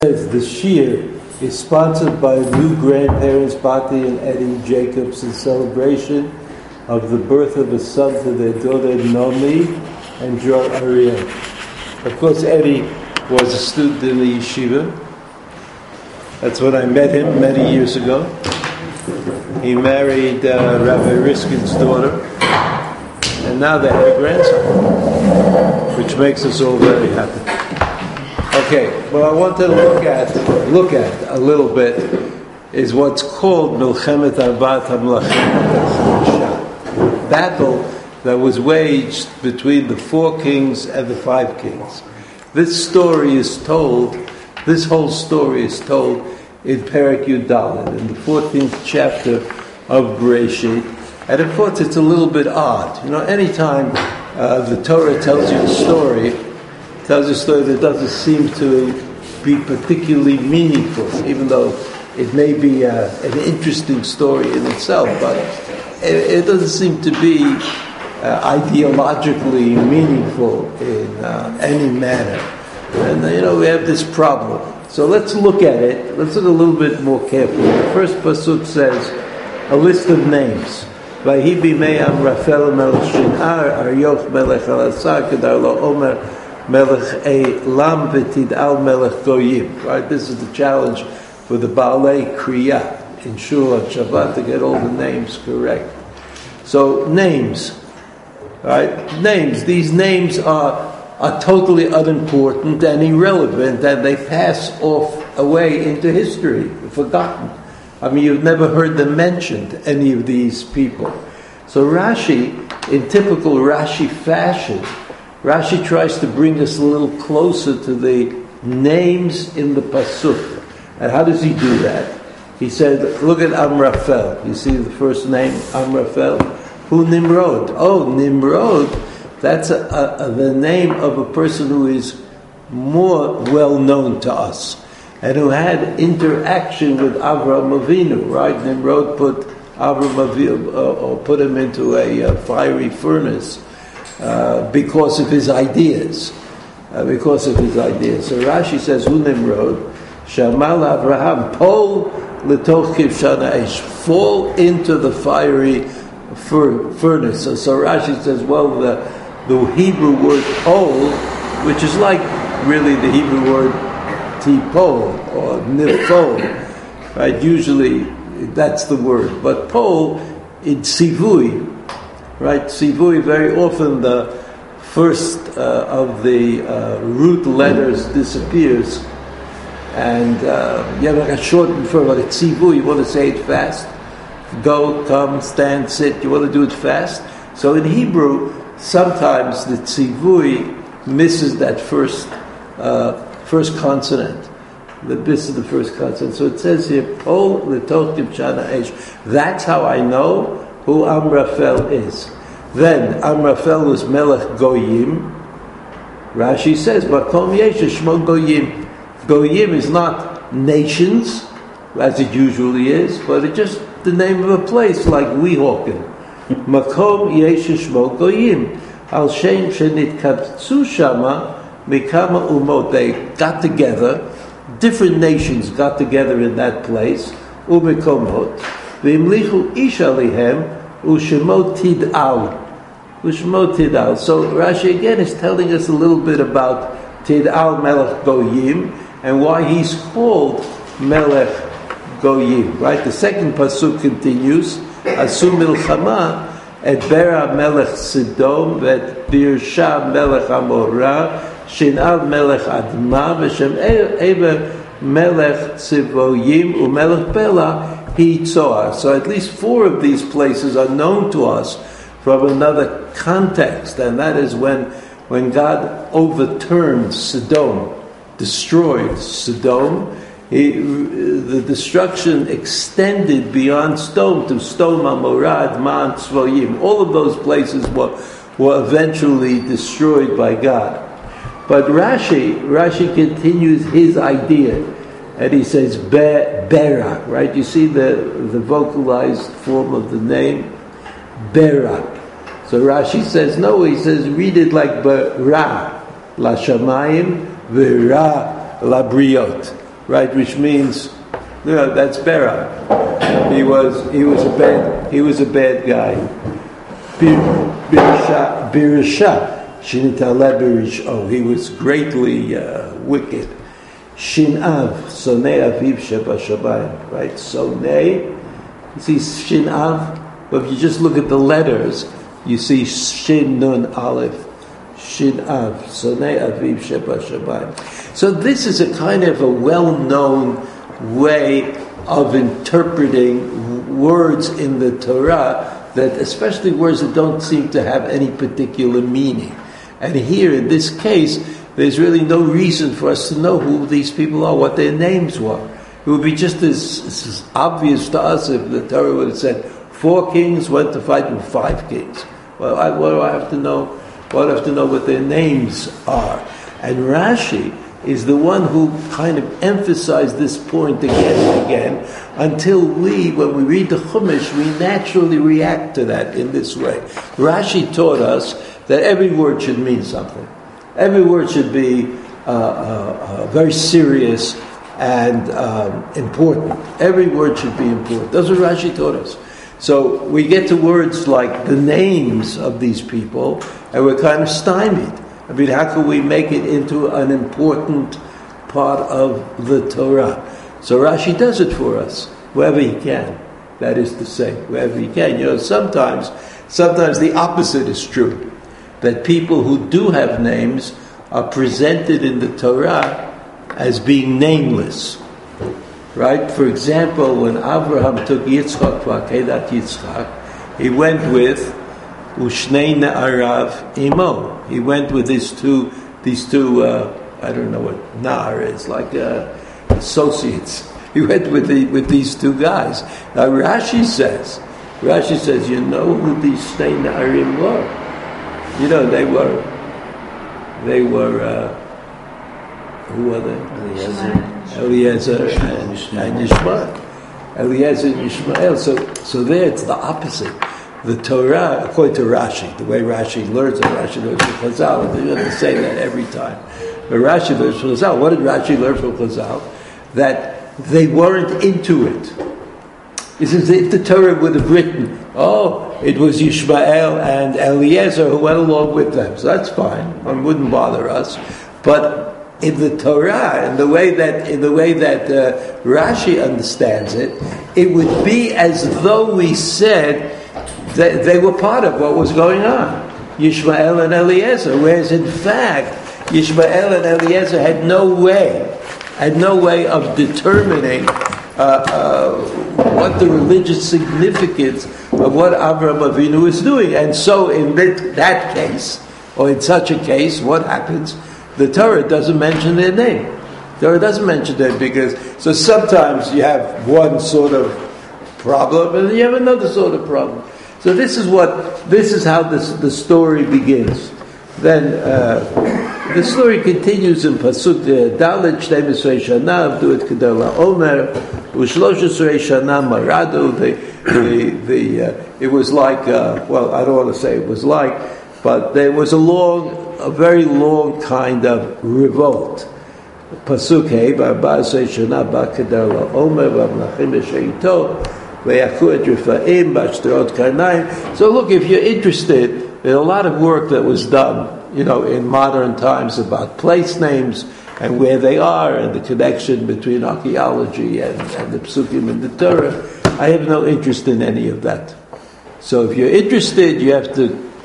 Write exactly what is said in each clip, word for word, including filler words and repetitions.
The Shir is sponsored by new grandparents Bati and Eddie Jacobs in celebration of the birth of a son to their daughter Nomi and Dror Ariel. Of course, Eddie was a student in the yeshiva. That's when I met him many years ago. He married uh, Rabbi Riskin's daughter, and now they have a grandson, which makes us all very happy. Okay, what I wanted to look at, look at a little bit, is what's called Milchemet Arbat HaMelachim, battle that was waged between the four kings and the five kings. This story is told, this whole story is told in Perek Yud Daled, in the fourteenth chapter of Bereshit, and of course it's a little bit odd. You know, anytime uh, the Torah tells you a story, tells a story that doesn't seem to be particularly meaningful, even though it may be uh, an interesting story in itself, but it, it doesn't seem to be uh, ideologically meaningful in uh, any manner. And, uh, you know, we have this problem. So let's look at it. Let's look a little bit more carefully. The first pasuk says a list of names. Vayhi bimei Amraphel melech Shinar, Aryoch melech Elasar, Kedar lo Omer, Melech Elam v'tid'al Melech Goyim. Right, this is the challenge for the Baalei Kriya in Shul on Shabbat to get all the names correct. So names, right? Names. These names are are totally unimportant and irrelevant, and they pass off away into history, forgotten. I mean, you've never heard them mentioned, any of these people. So Rashi, in typical Rashi fashion, Rashi tries to bring us a little closer to the names in the pasuk. And how does he do that? He said, look at Amraphel. You see the first name, Amraphel? Who Nimrod? Oh, Nimrod, that's a, a, a, the name of a person who is more well known to us and who had interaction with Avraham Avinu, right? Nimrod put Avraham Avinu, uh, or put him into a uh, fiery furnace. Uh, because of his ideas, uh, because of his ideas. So Rashi says, "Hu Nimrod, Shamal Avraham, Pol letoch kivshana eish, fall into the fiery fur- furnace." So, so Rashi says, well, the the Hebrew word "pol," which is like really the Hebrew word "tipol" or "nifol," right? Usually that's the word, but "pol" in Sivui. Right, Sivui, very often the first uh, of the uh, root letters disappears, and uh, you have like a shortened form, like a Sivui, you want to say it fast. Go, come, stand, sit, you want to do it fast. So in Hebrew, sometimes the Sivui misses that first uh, first consonant. The misses the first consonant. So it says here, Pol letoch kivshana eish. That's how I know who Amraphel is. Then Amraphel was Melech Goyim. Rashi says, Makom yesh shmo Goyim. Goyim is not nations, as it usually is, but it's just the name of a place, like Weehawken. Makom yesh shmo Goyim. Al shem shenitkatsu shama mikama umot. They got together, different nations got together in that place, umikomot. V'imlichu ish alihem u'shemot tid'al. U'shemot tid'al. So Rashi again is telling us a little bit about Tid'al Melech Goyim and why he's called Melech Goyim. Right? The second pasuk continues, Asu milchama et Bera Melech Sidom et Birsha Melech Amorah Shin'al Melech Adma v'shem Eber Melech Tzivoyim u'Melech Bela Hitzoar. So at least four of these places are known to us from another context, and that is when when God overturned Sodom, destroyed Sodom. He, the destruction extended beyond Sodom to Sodom, Amorah, Adma, Tzvoyim. All of those places were, were eventually destroyed by God. But Rashi, Rashi continues his idea. And he says, Be- Bera, right? You see the, the vocalized form of the name? Bera. So Rashi says, no, he says, read it like Bera, La Shamayim, Vera, La Briot. right? Which means, you know, that's Bera. He was he was a bad he was a bad guy. Birisha Birisha Shinitale Birish. Oh, he was greatly uh, wicked. Shinav Sonei Aviv Sheba Shabayim. Right, Sonei. You see Shinav. But if you just look at the letters, you see Shin Nun Aleph. Shin Av, Sonei Aviv Sheba Shabayim. So this is a kind of a well-known way of interpreting words in the Torah, that especially words that don't seem to have any particular meaning. And here, in this case, there's really no reason for us to know who these people are, what their names were. It would be just as, as obvious to us if the Torah would have said, four kings went to fight with five kings. Well, I, what do I have to know? Well, I have to know what their names are. And Rashi is the one who kind of emphasized this point again and again, until we, when we read the Chumash, we naturally react to that in this way. Rashi taught us that every word should mean something. Every word should be uh, uh, uh, very serious and um, important. Every word should be important. That's what Rashi taught us. So we get to words like the names of these people, and we're kind of stymied. I mean, how can we make it into an important part of the Torah? So Rashi does it for us, wherever he can. That is to say, wherever he can. You know, sometimes, sometimes the opposite is true. That people who do have names are presented in the Torah as being nameless. Right? For example, when Abraham took Yitzchak for Akedat Yitzchak, he went with Ushnei Na'arav Imo. He went with these two, these two, uh, I don't know what Nar is, like uh, associates. He went with the, with these two guys. Now Rashi says, Rashi says, you know who these Shnei Na'arim were? You know, they were, they were, uh, who were they? Eliezer. Eliezer and, and Yishmael. Eliezer and Yishmael. So, so there it's the opposite. The Torah, according to Rashi, the way Rashi learns it, Rashi learns from Chazal, they have to say that every time. But Rashi learns from Chazal. What did Rashi learn from Chazal? That they weren't into it. It's as if the Torah would have written, oh, it was Yishmael and Eliezer who went along with them. So that's fine. It wouldn't bother us. But in the Torah, in the way that in the way that uh, Rashi understands it, it would be as though we said that they were part of what was going on, Yishmael and Eliezer. Whereas in fact, Yishmael and Eliezer had no way, had no way of determining uh, uh, what the religious significance of what Avraham Avinu is doing. And so, in that case, or in such a case, what happens? The Torah doesn't mention their name. The Torah doesn't mention them because, so sometimes you have one sort of problem and you have another sort of problem. So this is what, this is how this, the story begins. Then uh, the story continues in Pasuk Dalet Shnei Esrei Shana Avdu et Kedar LaOmer Ushlosh Esrei Shana Maradu. The the the uh, it was like uh, well, I don't want to say it was like, but there was a long, a very long kind of revolt. Pasuk Hey Barba Esrei Shana Ba Kedar LaOmer V'Amlachim B'Sheito V'Yachu et Refaim B'Ashterot Karnaim. So look, if you're interested. There's a lot of work that was done, you know, in modern times about place names and where they are and the connection between archaeology and, and the psukim and the Torah. I have no interest in any of that. So if you're interested, you have to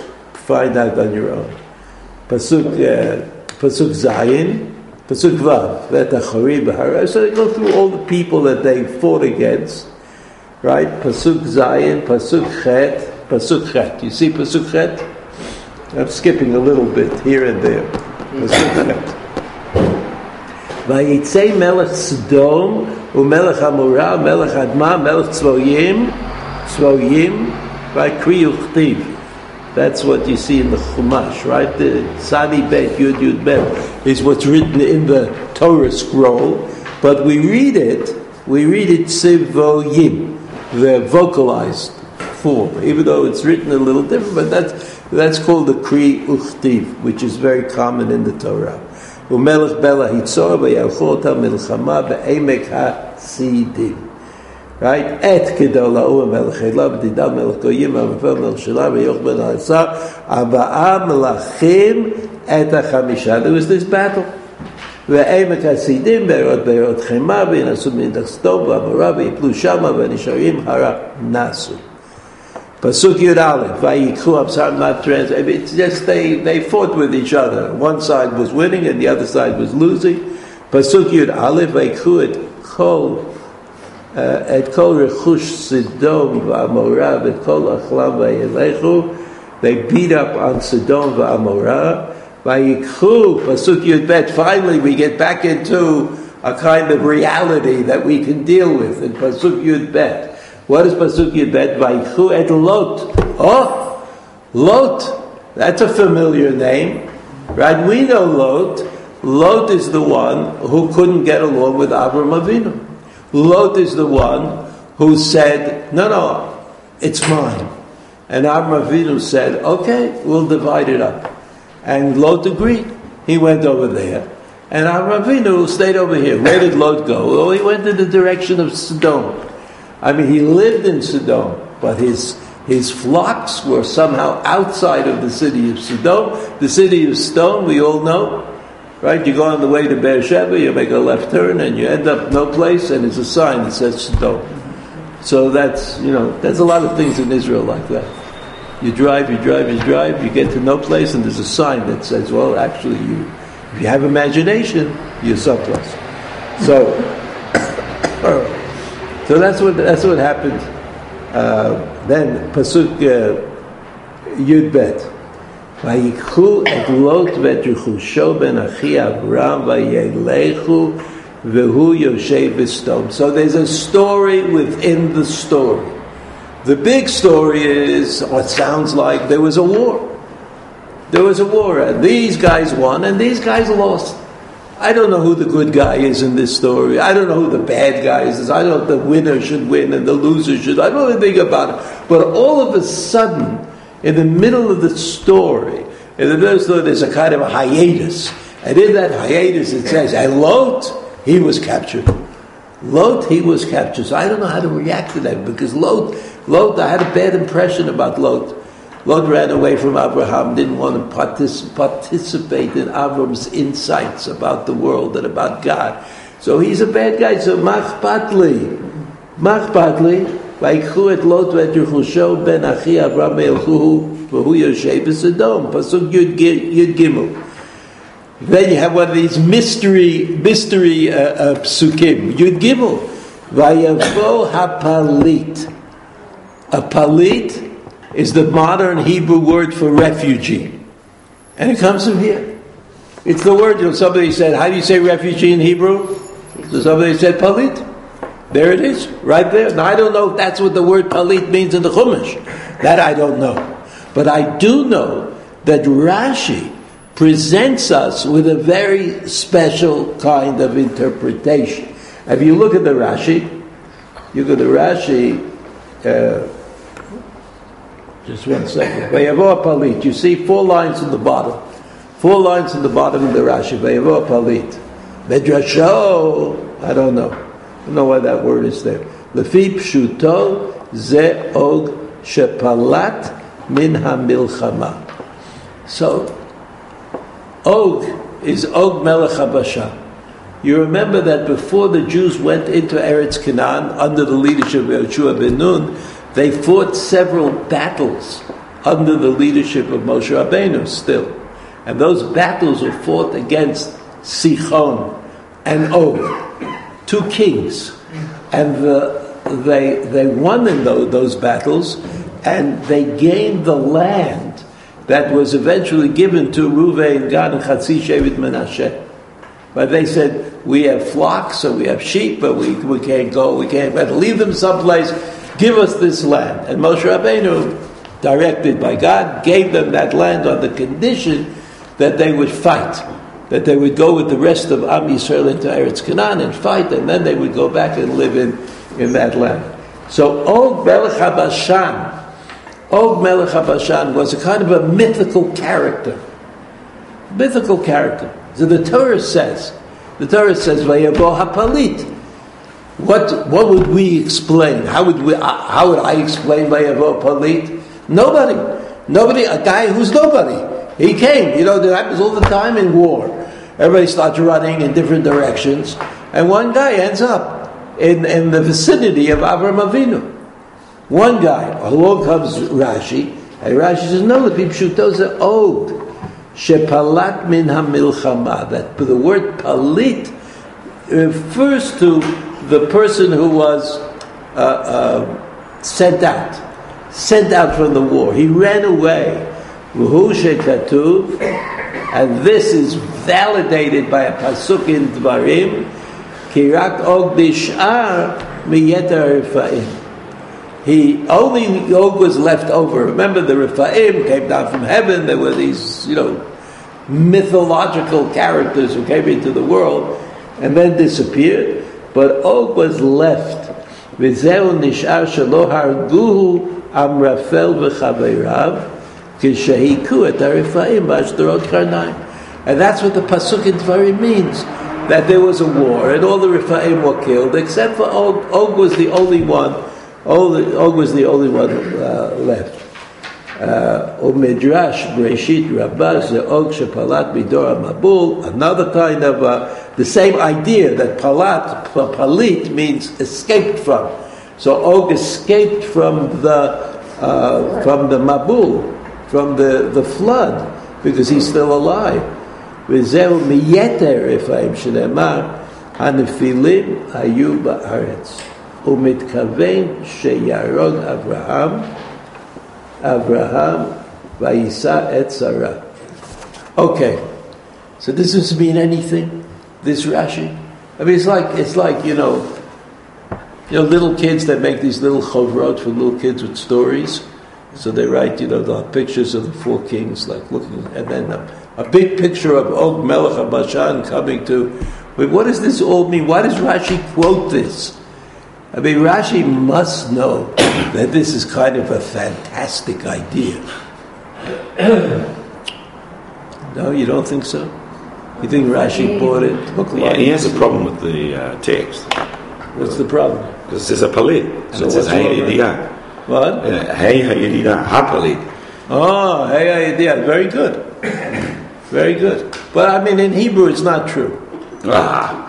find out on your own. Pasuk, uh, Pasuk Zayin, Pasuk Vav, Vetachari B'Hara. So they go through all the people that they fought against, right? Pasuk Zayin, Pasuk Chet, Pasuk Chet. You see Pasuk Chet? I'm skipping a little bit here and there. Pasuk Chet. Vayitzei melech Sodom umelech Amorah melech Adma melech Tzvoyim Tzvoyim v'kri uchtiv. That's what you see in the Chumash, right? The Sadi Bet Yud Yud Bet is what's written in the Torah scroll, but we read it. We read it Tzivoyim, the vocalized form, even though it's written a little different, but that's that's called the Kri Uchtiv, which is very common in the Torah. ומלך בלה היצור וילכו אותה מלחמה בעמק הסידים. Right? את כדול ההוא המלך אלה ותדל מלך גויים והמפל מלך שלה ויוחבן על השר ארבעה מלכים את החמישה. There was this battle. ועמק הסידים בארות בארות חמה וינסו מנדח סדום ועמורה ויפלו שמה ונשארים הרה נסו. Pasuk Yud Aleph, Vayikhu, I'm sorry, I'm not translating. It's just they, they fought with each other. One side was winning and the other side was losing. Pasuk Yud Aleph, Vayikhu et kol, et kol rechush Sidom v'Amorah, et kol achlam v'yelechu. They beat up on Sidom v'Amorah. Vayikhu, Pasuk Yud Bet. Finally, we get back into a kind of reality that we can deal with in Pasuk Yud Bet. What is Pasuk Yud Bet? Vayikhu et Lot. Oh, Lot. That's a familiar name, right? We know Lot. Lot is the one who couldn't get along with Avraham Avinu. Lot is the one who said, no, no, it's mine. And Avraham Avinu said, okay, we'll divide it up. And Lot agreed. He went over there. And Avraham Avinu stayed over here. Where did Lot go? Well, he went in the direction of Sodom. I mean, he lived in Sodom, but his his flocks were somehow outside of the city of Sodom. The city of Sodom, we all know, right? You go on the way to Beersheba, you make a left turn, and you end up no place, and there's a sign that says Sodom. So that's, you know, there's a lot of things in Israel like that. You drive, you drive, you drive, you get to no place, and there's a sign that says, well, actually, you, if you have imagination, you're someplace. So, so that's what that's what happened. Uh, then Pasuk uh, Yud Bet. Vayikhu et Lot v'Yechusho ben Achi Avram vayelechu v'hu yoshev b'Sodom. So there's a story within the story. The big story is what sounds like there was a war. There was a war, and these guys won, and these guys lost. I don't know who the good guy is in this story. I don't know who the bad guy is. I don't know if the winner should win and the loser should. I don't know anything about it. But all of a sudden, in the middle of the story, in the middle of the story, there's a kind of a hiatus. And in that hiatus it says, and Lot, he was captured. Lot, he was captured. So I don't know how to react to that, because Lot, Lot, I had a bad impression about Lot. Lot ran away from Abraham, didn't want to partic- participate in Avram's insights about the world and about God. So he's a bad guy. So machpatli, machpatli, vayikhu et Lot v'Yechusho ben Achi Avram elchuhu v'hu yoshev b'Sodom. Pasuk Yud Gimel. Then you have one of these mystery, mystery uh, uh, psukim. Yud Gimel. Vayavo hapalit. A palit is the modern Hebrew word for refugee. And it comes from here. It's the word, you know, somebody said, how do you say refugee in Hebrew? So somebody said palit. There it is, right there. Now I don't know if that's what the word palit means in the Chumash. That I don't know. But I do know that Rashi presents us with a very special kind of interpretation. If you look at the Rashi, you go to Rashi, uh, just one second. Vayavo palit. You see four lines in the bottom. Four lines in the bottom of the Rashi. Vayavo palit. Medrasho. I don't know. I don't know why that word is there. Lefi pshuto ze og shepalat min hamilchama. So, Og is Og Melech HaBashan. You remember that before the Jews went into Eretz Canaan under the leadership of Yehoshua ben Nun, they fought several battles under the leadership of Moshe Rabbeinu still. And those battles were fought against Sichon and Og, two kings. And the, they they won in those, those battles, and they gained the land that was eventually given to Reuven, Gad, and Chatzi Shevet Menashe. But they said, we have flocks, so we have sheep, but we, we can't go, we can't, we have to leave them someplace. Give us this land. And Moshe Rabbeinu, directed by God, gave them that land on the condition that they would fight, that they would go with the rest of Am Yisrael into Eretz Canaan and fight, and then they would go back and live in, in that land. So Og Melech HaBashan, Og Melech HaBashan was a kind of a mythical character. Mythical character. So the Torah says, the Torah says, Vayavo hapalit. What what would we explain? How would we? Uh, how would I explain Vayavo hapalit? Nobody, nobody. A guy who's nobody. He came. You know that happens all the time in war. Everybody starts running in different directions, and one guy ends up in, in the vicinity of Avraham Avinu. One guy. Along comes Rashi, and Rashi says, "No, the Pipshutos are Og shepalat min hamilchama." That the word palit refers to the person who was uh, uh, sent out, sent out from the war. He ran away. V'hu shekatuv, and this is validated by a pasuk in Dvarim. Kirak Og bishar miyeter Rifaim. He only Og was left over. Remember, the Rifaim came down from heaven. There were these, you know, mythological characters who came into the world and then disappeared. But Og was left. V'zeu nishar shelo harguhu amrafel v'chaveirav. And that's what the pasuk in Dvarim means, that there was a war and all the Rifaim were killed except for Og. Og was the only one. Og was the only one uh, left. O Midrash Breshit Rabbah Og shepalat midor Mabul. Another kind of uh, the same idea that palat palit means escaped from. So Og escaped from the uh, from the Mabul, from the, the flood, because he's still alive. V'zeu miyeter Rifaim shenemar hanefilim hayu ba'aretz umitkaven sheyarog Avraham Avraham vayisa et Sarah. Okay, so this doesn't mean anything. This Rashi, I mean, it's like it's like you know, you know, little kids that make these little chovrot for little kids with stories. So they write, you know, the pictures of the four kings, like looking, and then a, a big picture of Og Melech HaBashan coming to. But what does this all mean? Why does Rashi quote this? I mean, Rashi must know that this is kind of a fantastic idea. No, you don't think so? You think Rashi bought it? Yeah, he has a problem with the uh, text. What's the problem? Because it says a palit, and so it says hey idiyah. What? Hey hayidiyah, hapalit. Oh, hey hayidiyah, very good, very good. But I mean, in Hebrew, it's not true. Ah.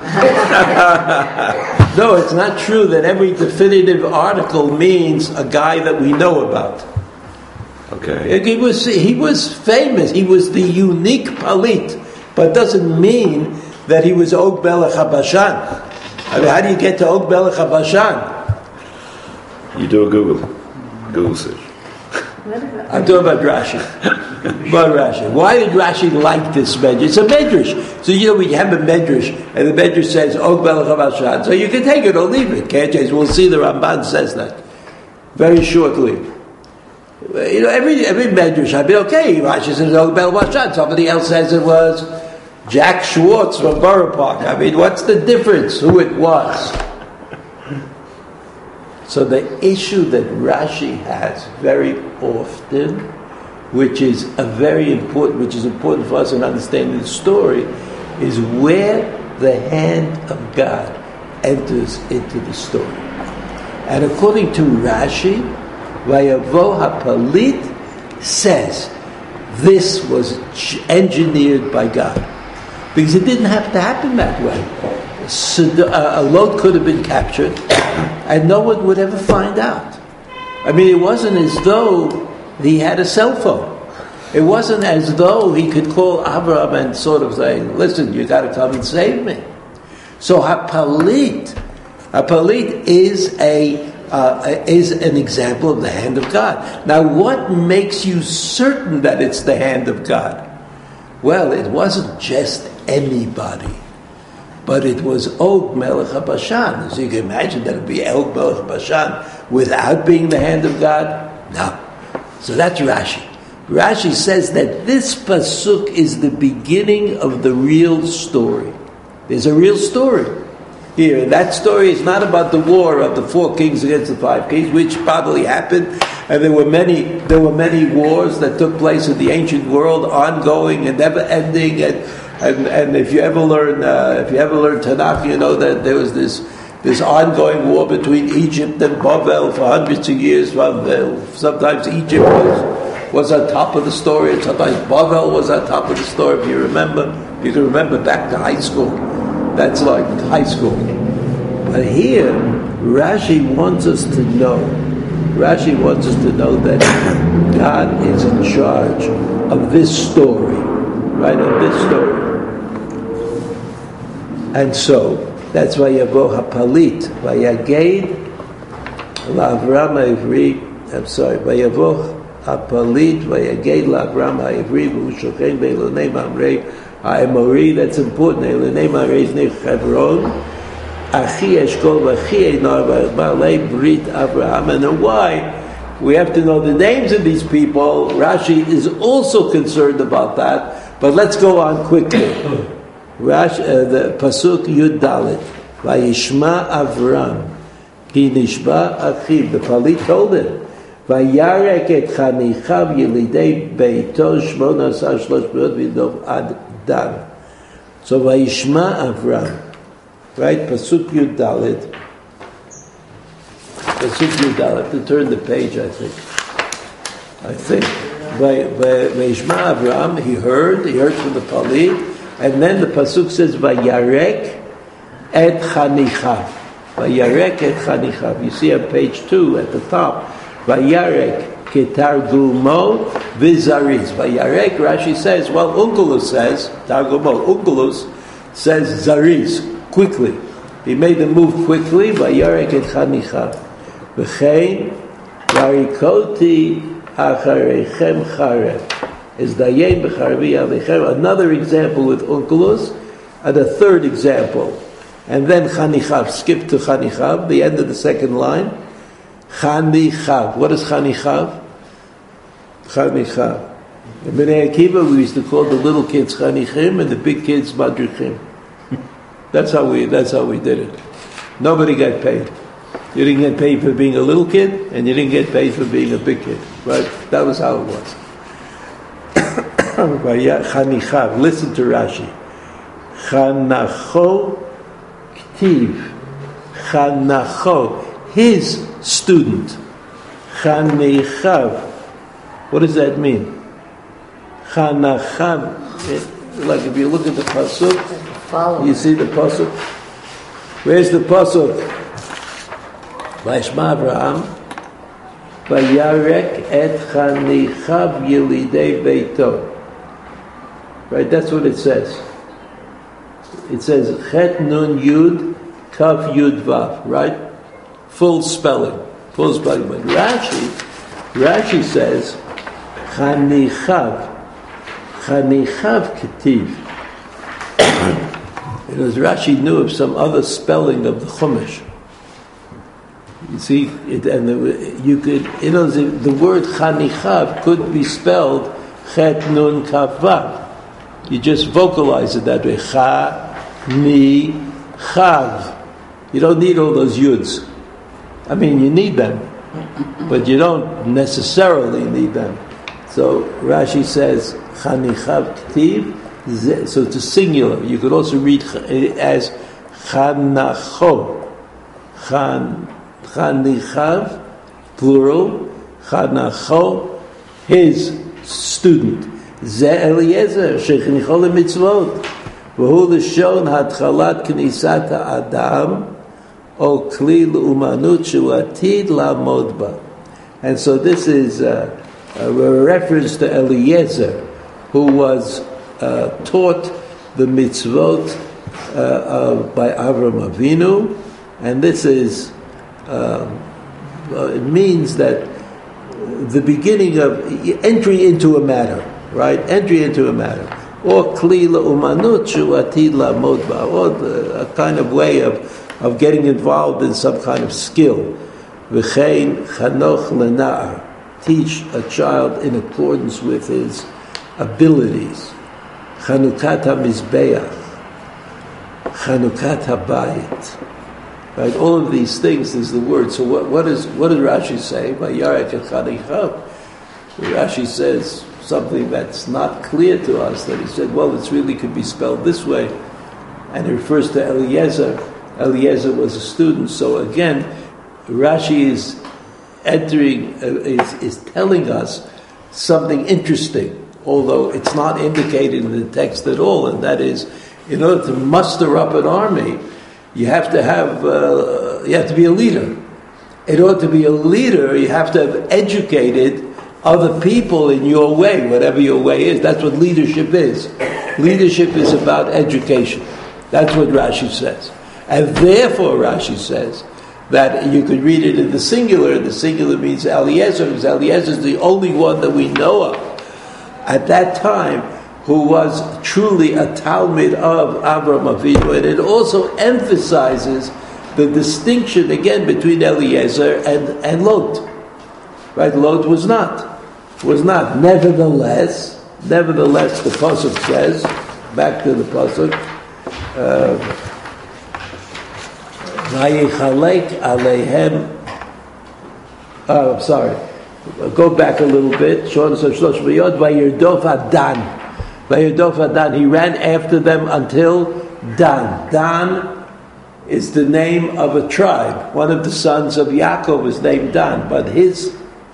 No, it's not true that every definitive article means a guy that we know about. Okay. He was he was famous. He was the unique palit, but doesn't mean that he was Og Melech HaBashan. I mean, how do you get to Og Melech HaBashan? You do a Google, Google search. I'm talking about Rashi. About Rashi. Why did Rashi like this medrash? It's a medrash. So you know we have a medrash, and the medrash says Og Melech HaBashan. So you can take it or leave it, can't you? We'll see the Ramban says that very shortly. You know, every every medrash, I'd be okay. Rashi says Og Melech HaBashan. Somebody else says it was Jack Schwartz from Borough Park. I mean, what's the difference who it was? So the issue that Rashi has very often, which is a very important, which is important for us in understanding the story, is where the hand of God enters into the story. And according to Rashi, Vayavo HaPalit says this was engineered by God. Because it didn't have to happen that way. So a load could have been captured and no one would ever find out. I mean, it wasn't as though he had a cell phone. It wasn't as though he could call Abraham and sort of say, listen, you got to come and save me. So Hapalit, Hapalit is a uh, is an example of the hand of God. Now, what makes you certain that it's the hand of God? Well, it wasn't just anybody, but it was Og Melech HaBashan. So you can imagine that it would be Og Melech HaBashan without being the hand of God? No. So that's Rashi. Rashi says that this pasuk is the beginning of the real story. There's a real story here. And that story is not about the war of the four kings against the five kings, which probably happened. And there were many, there were many wars that took place in the ancient world, ongoing and never ending. And And and if you ever learn uh, if you ever learn Tanakh, you know that there was this this ongoing war between Egypt and Bavel for hundreds of years. Sometimes Egypt was, was on top of the story, and sometimes Bavel was on top of the story. If you remember, if you can remember back to high school, that's like high school. But here, Rashi wants us to know. Rashi wants us to know that God is in charge of this story, right? Of this story. And so, that's why Yavo HaPalit, Vayaged LaAvram HaIvri, I'm sorry, Vayavo HaPalit, Vayaged LaAvram HaIvri, V'ushochen Be'elonei Mamrei HaEmori, that's important, Elonei Mamrei Znei Hebron, Achi Eshkol V'Achi Einar V'Balei Brit Avraham. And why? We have to know the names of these people. Rashi is also concerned about that, but let's go on quickly. Rash, uh, the Pasuk Yud Dalet, Vayishma Avram, Ki Nishba Achiv. The Palit told him, Vayarek et Chanichav Yelidei Beito Shmona Asar Shlosh Beot V'Dov Ad Dan. So Vayishma Avram, right? Pasuk Yud Dalet. Pasuk Yud Dalet. To turn the page, I think. I think. Vayishma Avram. He heard. He heard from the Palit. And then the pasuk says, "Vayarek et chanichav." Vayarek et chanichav. You see on page two at the top, Vayarek ketargumo v'zariz. Vayarek, Rashi says, well, Unkelus says, Targumo, Unkelus says zariz, quickly. He made the move quickly. Vayarek et chanichav. V'chein varikoti acharechem charev. Is Dayen B'Charvi Alechem, another example with Unkelus, and a third example. And then Chanichav, skip to Chanichav, the end of the second line. Chanichav. What is Chanichav? Chanichav. In Bnei Akiva, we used to call the little kids Chanichim and the big kids Madrichim. That's how we, that's how we did it. Nobody got paid. You didn't get paid for being a little kid, and you didn't get paid for being a big kid. Right? That was how it was. Chanichav. Listen to Rashi. Chanacho ktiv. Chanacho, his student. Chanichav. What does that mean? Chanachav. Like if you look at the pasuk, you see the pasuk. Where's the pasuk? Vayishma Avraham. Vayarek et chanichav yelidei beito. Right, that's what it says. It says Chet Nun Yud Kav Yud Vav. Right, full spelling, full spelling. But Rashi, Rashi says Chanichav, Chanichav Ketiv. Because Rashi knew of some other spelling of the Chumash. You see, it, and the, you could, you know, the, the word Chanichav could be spelled Chet Nun Kav Vav. You just vocalize it that way. Cha, ni, chav. You don't need all those yuds. I mean, you need them, but you don't necessarily need them. So Rashi says, chanichav ktiv. So it's a singular. You could also read as chanacho. Chan, chanichav, plural. Chanacho, his student. Ze Eliezer shechnicho lemitzvot, v'hu l'shon hatchalat knisat ha'adam o kli l'umanut shu atid la'amod ba. And so this is uh, a reference to Eliezer, who was uh, taught the mitzvot uh, uh, by Avram Avinu, and this is um, uh, it means that the beginning of entry into a matter. Right, entry into a matter, or klila umanut shu atid la'amod ba, or the, a kind of way of, of getting involved in some kind of skill. V'chein chanoch lena'ar, teach a child in accordance with his abilities. Chanukat hamizbeach, chanukat habayit. Right, all of these things is the word. So what, what is what does Rashi say? Vayarek et chanichav. Rashi says something that's not clear to us, that he said, well, it really could be spelled this way, and it refers to Eliezer. Eliezer was a student, so again, Rashi is entering, uh, is, is telling us something interesting, although it's not indicated in the text at all, and that is, in order to muster up an army, you have to have, uh, you have to be a leader. In order to be a leader, you have to have educated other people in your way, whatever your way is. That's what leadership is. Leadership is about education. That's what Rashi says. And therefore, Rashi says that you could read it in the singular. The singular means Eliezer, because Eliezer is the only one that we know of at that time who was truly a Talmid of Avraham Avinu. And it also emphasizes the distinction, again, between Eliezer and, and Lot. Right? Lot was not. Was not. Nevertheless, nevertheless, the Pasuk says, back to the Pasuk, Vayichalek aleihem. Oh, I'm sorry. Go back a little bit. Vayirdof Adan. Vayirdof Adan. He ran after them until Dan. Dan is the name of a tribe. One of the sons of Yaakov was named Dan, but his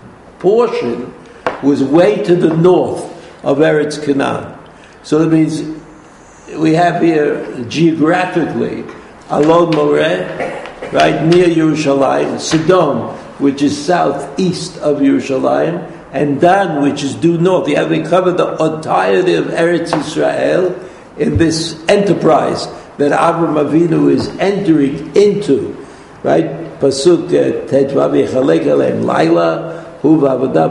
portion was way to the north of Eretz Canaan. So that means we have here geographically Alon Moreh, right near Yerushalayim, Sidon, which is southeast of Yerushalayim, and Dan, which is due north. You have we covered the entirety of Eretz Israel in this enterprise that Avraham Avinu is entering into, right? Pasuk Tetvav Yechalek Aleim Laila Hu V'Avodah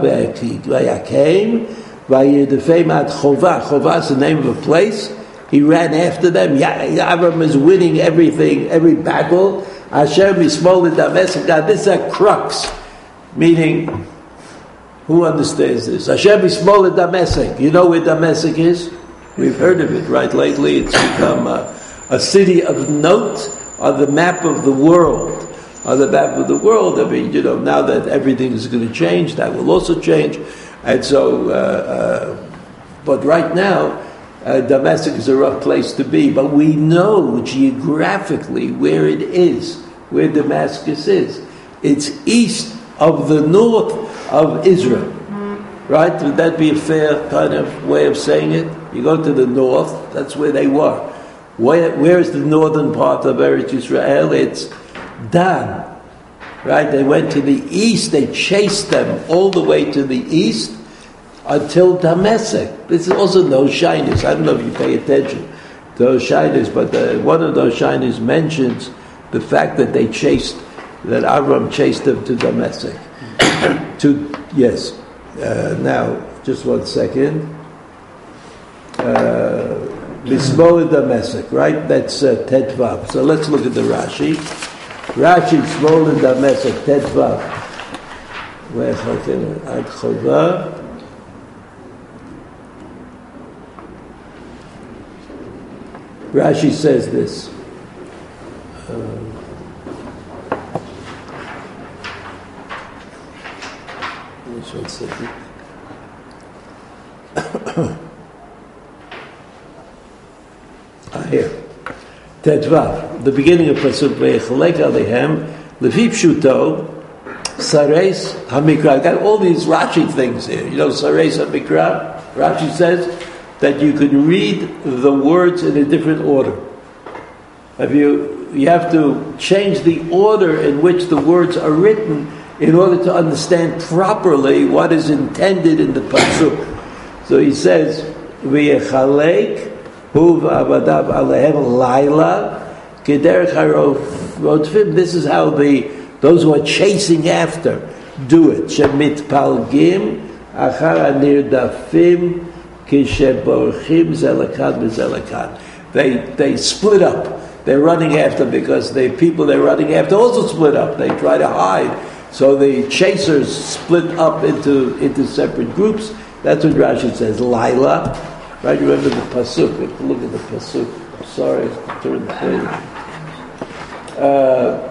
V'Yakem V'Yedefem Ad Chovah. Chovah is the name of a place. He ran after them. Avraham is winning everything, every battle. Hashem Yismol Damascus. God, this is a crux, meaning, who understands this? Hashem Yismol Damascus. You know where Damascus is? We've heard of it, right? Lately, it's become a, a city of note on the map of the world. On the map of the world, I mean, you know, now that everything is going to change, that will also change. And so, uh, uh, but right now, uh, Damascus is a rough place to be. But we know geographically where it is, where Damascus is. It's east of the north of Israel. Right? Would that be a fair kind of way of saying it? You go to the north, that's where they were. Where, where is the northern part of Eretz Israel? It's Dan. Right? They went to the east, they chased them all the way to the east until Damascus. This is also no shyness. I don't know if you pay attention to those shyness, but the, one of those shyness mentions the fact that they chased, that Avram chased them to Damascus. to, yes. Uh, now, just one second. Bismol Damascus, right? That's uh, Tetvav. So let's look at the Rashi. Rashi, Bismol Damascus, Tetvav. Ad Chovah. Rashi says this. Um, One second. ah, here. Tetvav, the beginning of Pasuk Vayichalek Alehem, Lefi Pshuto, Sareis HaMikra. Got all these Rashi things here. You know, Sareis HaMikra. Rashi says that you can read the words in a different order. Have you? You have to change the order in which the words are written in order to understand properly what is intended in the pasuk. So he says, "V'yechalek hu v'avadav alehem laila kederech harofim." This is how the those who are chasing after do it. Shemit palgim achar anirdafim kisheborchim zelakan v'zelakan. They they split up. They're running after because the people they're running after also split up. They try to hide. So the chasers split up into, into separate groups. That's what Rashi says. Laila, right? Remember the pasuk. Look at the pasuk. Sorry, turn the page. Uh,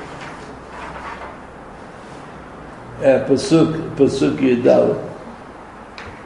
uh, pasuk, pasuk Yudal.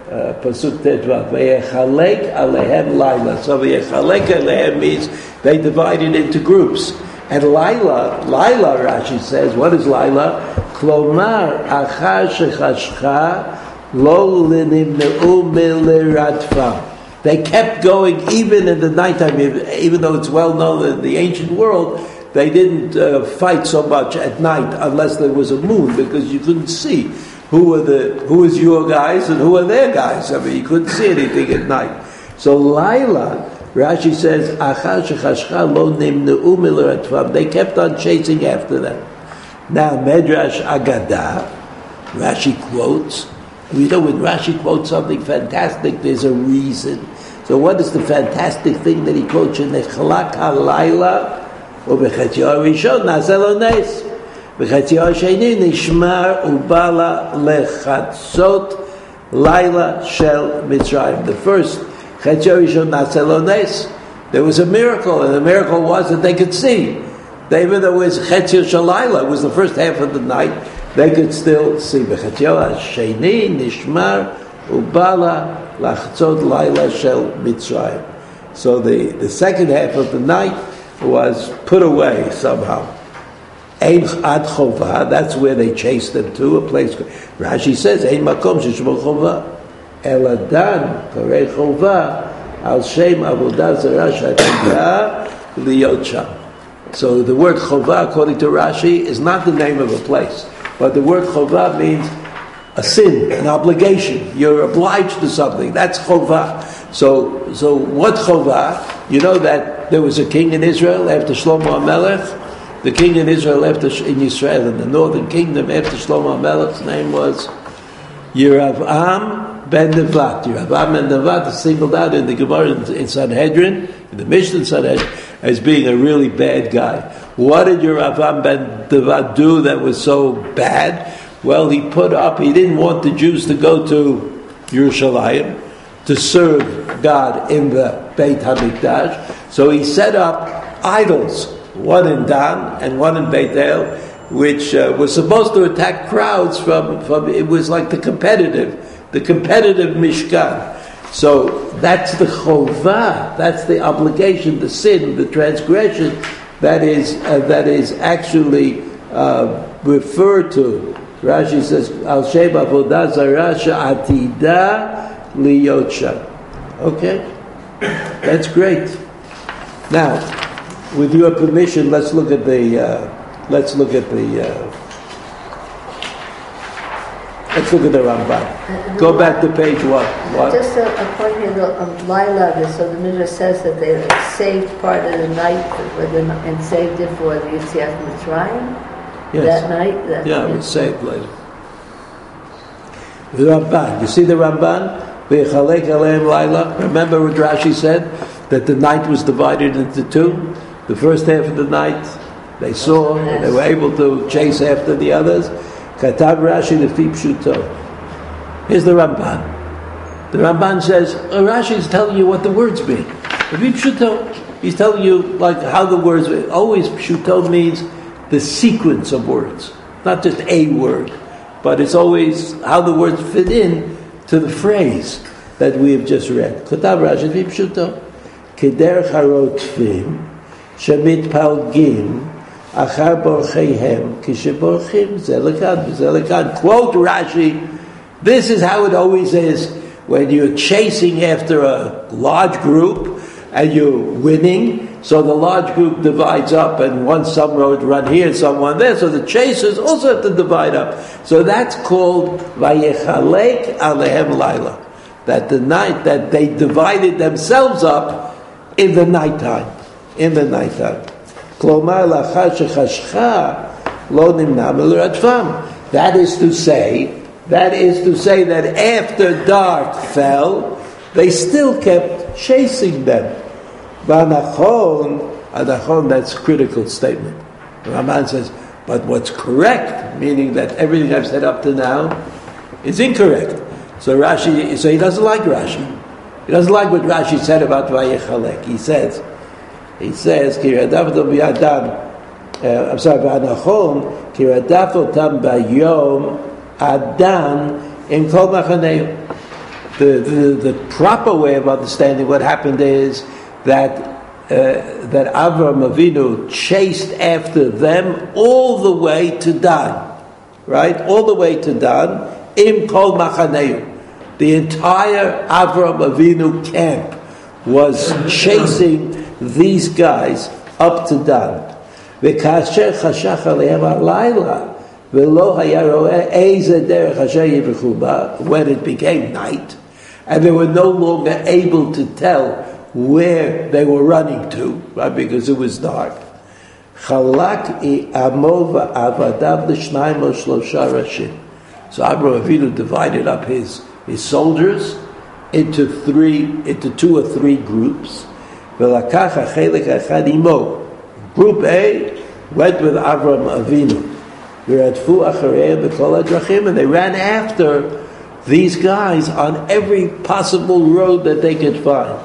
uh, Pasuk Tetvav. Vayechalek alehem laila. So vayechalek alehem means they divided into groups. And Laila, Laila, Rashi says, what is Laila? Klomar achar shechashcha lo linimneu miliratfam. They kept going even in the nighttime, even though it's well known that in the ancient world, they didn't uh, fight so much at night unless there was a moon, because you couldn't see who were the who was your guys and who were their guys. I mean, you couldn't see anything at night. So Laila, Rashi says, Achar shechashcha lo nimneu miliratfam. They kept on chasing after them. Now, Medrash Agadah, Rashi quotes. You know, when Rashi quotes something fantastic, there's a reason. So what is the fantastic thing that he quotes? Nechalak halayla ubechatiyah rishon na'aseh lo nes. Bechatiyah sheni nishmar ubala lechatzot layla shel Mitzrayim. The first chatiyah rishon na'aseh lo nes, there was a miracle, and the miracle was that they could see. Even though it was chatiyah shalayla, it was the first half of the night, they could still see. Bechatiyah sheni nishmar ubala Lachtzot Laila Shel Mitzrayim. So the, the second half of the night was put away somehow. Ein Ad Chovah, that's where they chased them to, a place. Rashi says, Ein Makom Sheshmo Chovah, Eladan Karei Chovah, Al Shem Avodah Zarah Shatidah Liyot Sham. So the word Chovah, according to Rashi, is not the name of a place, but the word Chovah means a sin, an obligation. You're obliged to something. That's chovah. So, so what chovah? You know that there was a king in Israel after Shlomo HaMelech. The king in Israel after in Israel in the northern kingdom after Shlomo HaMelech's name was Yeravam ben Nevat. Yeravam ben Nevat is singled out in the Gemara in, in Sanhedrin, in the Mishnah in Sanhedrin, as being a really bad guy. What did Yeravam ben Nevat do that was so bad? Well, he put up, he didn't want the Jews to go to Yerushalayim to serve God in the Beit HaMikdash. So he set up idols, one in Dan and one in Beit El, which uh, was supposed to attack crowds from, from, it was like the competitive, the competitive Mishkan. So that's the chovah, that's the obligation, the sin, the transgression that is, uh, that is actually uh, referred to. Rashi says, Al Shem Avodah Zarah She'atida Liyot Sham. Okay? That's great. Now, with your permission, let's look at the, uh, let's look at the, uh, let's look at the Ramban. Uh, Go back to page one. What? Just a, a point here of Laila, so the Midrash says that they saved part of the night and saved it for the Yetziat Mitzrayim. Yes. That night? That yeah, it was saved later. The Ramban. You see the Ramban? Remember what Rashi said? That the night was divided into two. The first half of the night, they saw, and they were able to chase after the others. Katav Rashi lefi pshuto. Here's the Ramban. The Ramban says, oh, Rashi is telling you what the words mean. Lefi pshuto. He's telling you like how the words mean. Always pshuto means the sequence of words, not just a word, but it's always how the words fit in to the phrase that we have just read. Katav Rashi lefi pshuto. Keder charotfim shemit palgim achar borcheihem kisheborchim zelekad zelekad. Quote Rashi. This is how it always is when you're chasing after a large group and you're winning. So the large group divides up, and one some road run here, someone there. So the chasers also have to divide up. So that's called vayechalek alehem laila. That the night that they divided themselves up in the nighttime, in the nighttime. Klomar lachar shechashcha lo nimna miliratfam. That is to say, that is to say that after dark fell, they still kept chasing them. V'anachon, anachon, that's a critical statement. The Ramban says, but what's correct, meaning that everything I've said up to now is incorrect. So Rashi, so he doesn't like Rashi. He doesn't like what Rashi said about Vayechalek. He says, he says, Ki radafto b'yadam, I'm sorry, v'anachon, Ki radafto tam b'yom adan in kol machaneu. the, the, the proper way of understanding what happened is that uh, that Avram Avinu chased after them all the way to Dan, right? All the way to Dan, im kol machaneu. The entire Avram Avinu camp was chasing these guys up to Dan. וכאשר חשך עליהם הלילה ולא היה רואה איזה דרך אשר יברחו בה, when it became night, and they were no longer able to tell where they were running to, right, because it was dark. חלק עמו ועבדיו לשניים או שלושה ראשים. So Avraham Avinu divided up his, his soldiers into three, into two or three groups. ולקח החלק אחד עמו. Group A went with Avraham Avinu. ורדפו אחריהם בכל הדרכים, and they ran after these guys on every possible road that they could find.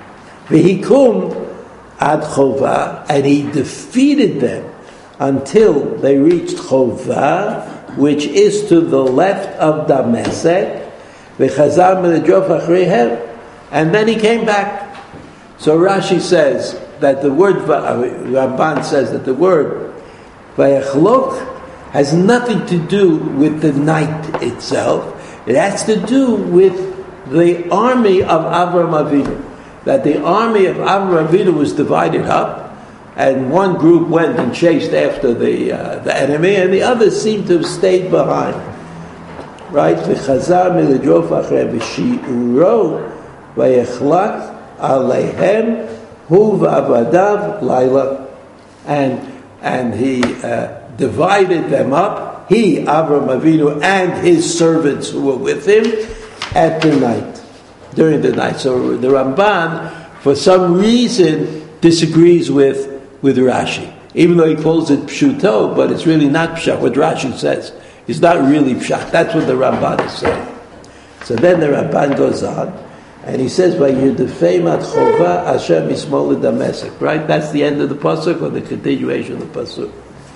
V'hikum ad Chovah, and he defeated them until they reached Chovah, which is to the left of Damascus. V'chazar meledrof achreihem, and then he came back. So Rashi says that the word, Ramban says that the word Vayachlok has nothing to do with the night itself. It has to do with the army of Avraham Avinu. That the army of Avraham Avinu was divided up, and one group went and chased after the uh, the enemy, and the others seemed to have stayed behind. Right? V'chazar meledrof achreihem v'shi'uro vayachlak aleihem hu v'avadav laila, and and he uh, divided them up, he, Avraham Avinu, and his servants who were with him at the night, during the night. So the Ramban, for some reason, disagrees with, with Rashi, even though he calls it Pshuto, but it's really not Pshat. What Rashi says is not really Pshat. That's what the Ramban is saying. So then the Ramban goes on, and he says, "Vayudefeim ad Chovah asher mismol Damascus." Right? That's the end of the pasuk, or the continuation of the pasuk.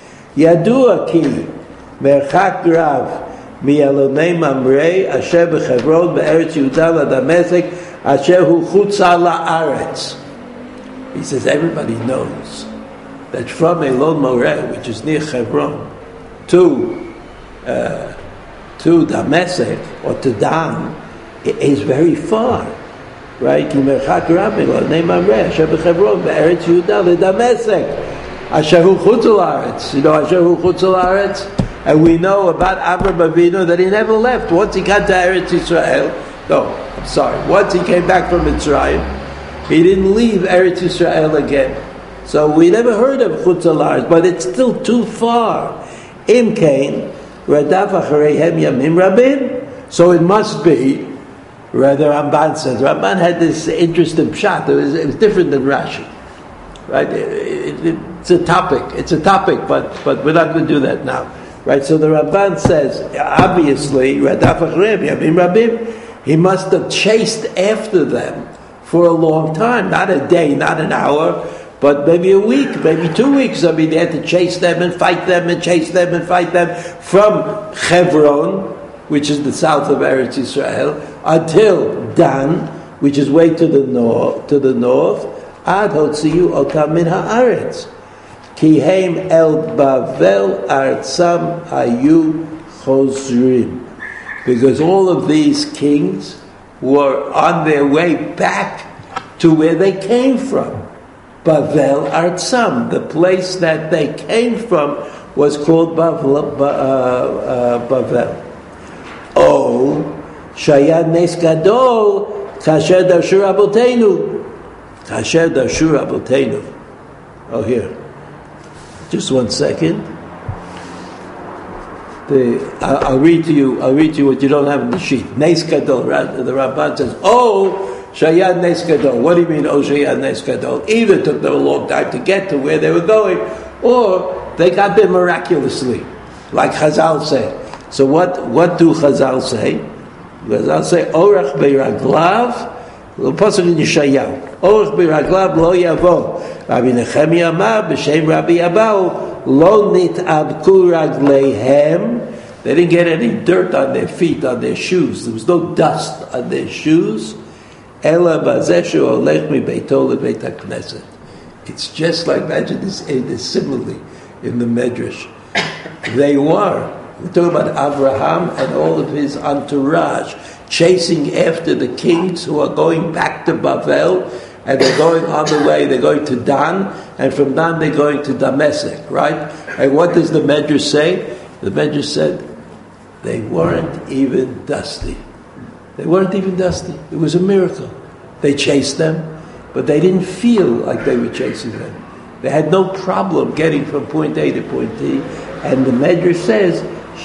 Yadua ki merchak rav mi'alonei mamrei asher b'Chevron be'eretz Yehuda la'Damascus asher hu chutza la'aretz. He says everybody knows that from Elon Moreh, which is near Hebron, to uh, to Damascus or to Dan, it is very far. Right? Ki merchak rav mi'alonei mamrei asher b'Chevron be'eretz Yehuda la'Damascus. Asher hu chutz la'aretz, you know, Asher hu chutz la'aretz, and we know about Avraham Avinu that he never left. Once he got to Eretz Yisrael, no, I'm sorry, once he came back from Mitzrayim, he didn't leave Eretz Yisrael again. So we never heard of chutz la'aretz, but it's still too far. Im kain, radaf achareihem yamim rabim, so it must be, rather Ramban says, Ramban had this interesting pshat, it was, it was different than Rashi. Right? It, it, it's a topic. It's a topic, but but we're not going to do that now. Right? So the Ramban says, obviously, he must have chased after them for a long time, not a day, not an hour, but maybe a week, maybe two weeks. I mean, they had to chase them and fight them and chase them and fight them from Hebron, which is the south of Eretz Yisrael, until Dan, which is way to the north, to the north. Ad hotziu otam min haaretz, ki heim el Bavel artzam hayu chozrim, because all of these kings were on their way back to where they came from. Bavel artzam, the place that they came from, was called Bavel. Uh, uh, Bavel. Oh, shayad nes gadol kasher darshu rabotenu. Hasher Darshu Rabotenu. Oh, here. Just one second. The, I'll, I'll read to you. I'll read to you what you don't have in the sheet. Nes Gadol. The Ramban says, "Oh, Shayad Nes Gadol." What do you mean, "Oh, Shayad Nes Gadol"? Either it took them a long time to get to where they were going, or they got there miraculously, like Chazal say. So what? What do Chazal say? Chazal say, "Orach beiraglav." The pasuk in Yeshayahu. Orach b'raglav lo yavo. Rabbi Nechemia amar b'shem Rabbi Abahu lo nit'abku ragleihem. They didn't get any dirt on their feet, on their shoes. There was no dust on their shoes. Ela bazeshu olech mi beito lebeit hakneset. It's just like, imagine this, this simile in the Medrash. They were, we're talking about Abraham and all of his entourage, chasing after the kings who are going back to Bavel, and they're going on the way, they're going to Dan, and from Dan they're going to Damascus, right? And what does the Medrash say? The Medrash said, they weren't even dusty. They weren't even dusty. It was a miracle. They chased them, but they didn't feel like they were chasing them. They had no problem getting from point A to point B. And the Medrash says,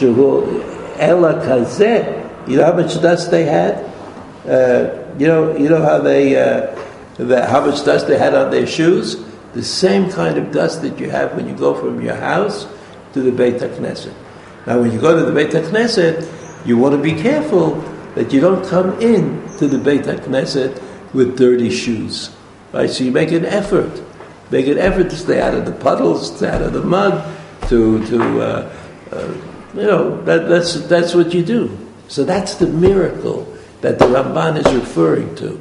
Ela kazeh, you know how much dust they had? Uh, you know, you know how they, uh, the, how much dust they had on their shoes? The same kind of dust that you have when you go from your house to the Beit HaKnesset. Now, when you go to the Beit HaKnesset, you want to be careful that you don't come in to the Beit HaKnesset with dirty shoes. Right? So you make an effort. Make an effort to stay out of the puddles, stay out of the mud, to, to uh, uh, you know, that, that's, that's what you do. So that's the miracle that the Ramban is referring to.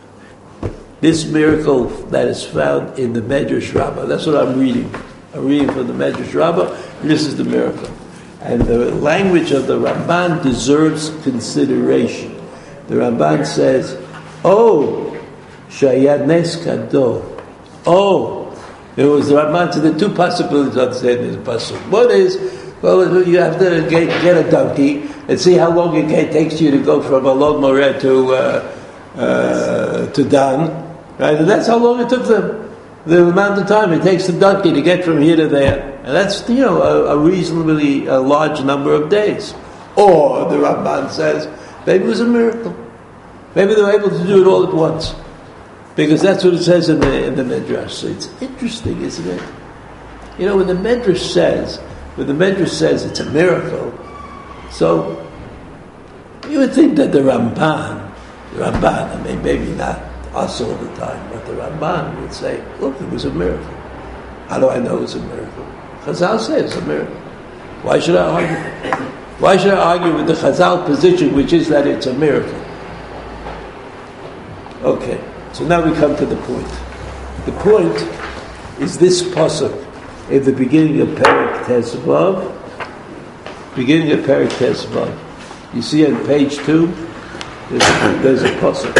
This miracle that is found in the Medrash Rabbah. That's what I'm reading. I'm reading from the Medrash Rabbah. This is the miracle. And the language of the Ramban deserves consideration. The Ramban says, oh, Shayad Nes Kado. Oh, it was the Ramban to the two possibilities of understanding this pasuk. One is, well, you have to get, get a donkey and see how long it takes you to go from Alon Moreh to uh, uh, to Dan, right? And that's how long it took them. The amount of time it takes the donkey to get from here to there, and that's, you know, a, a reasonably a large number of days. Or the Ramban says maybe it was a miracle. Maybe they were able to do it all at once. Because that's what it says in the, in the Medrash. So it's interesting, isn't it? You know, when the Medrash says, when the Medrash says it's a miracle, so you would think that the Ramban, the Ramban, I mean, maybe not us all the time, but the Ramban would say, look, it was a miracle. How do I know it was a miracle? Chazal says it's a miracle. Why should I argue? Why should I argue with the Chazal position, which is that it's a miracle? Okay. So now we come to the point. The point is this pasuk in the beginning of Perek Tezvav. Beginning of Perek Tezvav. You see on page two, there's a, there's a pasuk.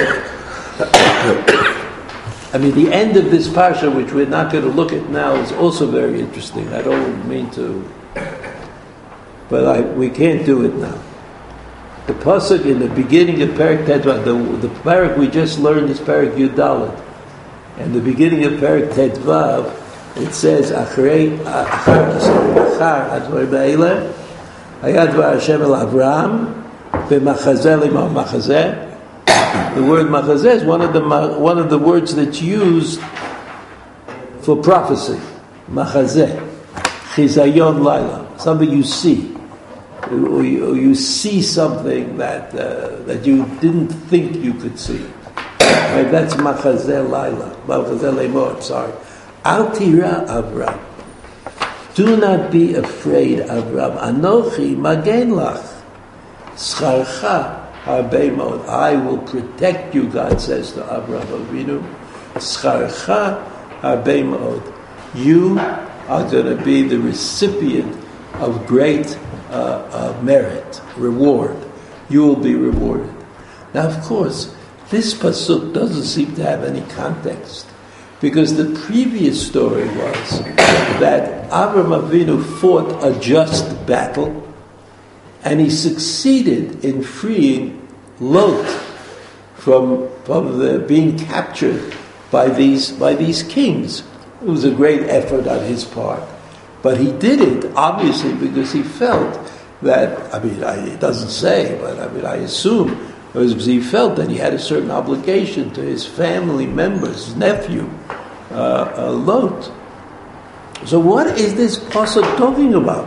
I mean, the end of this parsha, which we're not going to look at now, is also very interesting. I don't mean to, but I, we can't do it now. The pasuk in the beginning of Perek Tedvav, the, the Perek we just learned is Perek Yud Dalet. And the beginning of Perek Tedvav, it says, Achrei, Achar, sorry, Achar, Advar Be'ele, Hayad Var Hashem El Avram, Ve'machazeh Lima Machazeh. The word Machazeh is one of the, one of the words that's used for prophecy. Machazeh. Chizayon Laila. Something you see. Or you, or you see something that uh, that you didn't think you could see. Right? That's Machazeh Laila. Machazeh Lemor, sorry. Al tira Avram. Do not be afraid, Avram. Anochi magen lach. Scharcha harbei mod. I will protect you, God says to Avram Avinu. Scharcha harbei mod. You are going to be the recipient of great Uh, uh, merit, reward. You will be rewarded. Now, of course, this pasuk doesn't seem to have any context, because the previous story was that Avraham Avinu fought a just battle, and he succeeded in freeing Lot from from the, being captured by these by these kings. It was a great effort on his part. But he did it, obviously, because he felt that, I mean, I, it doesn't say, but I mean, I assume it was because he felt that he had a certain obligation to his family members, his nephew, uh, uh, Lot. So what is this pasuk talking about?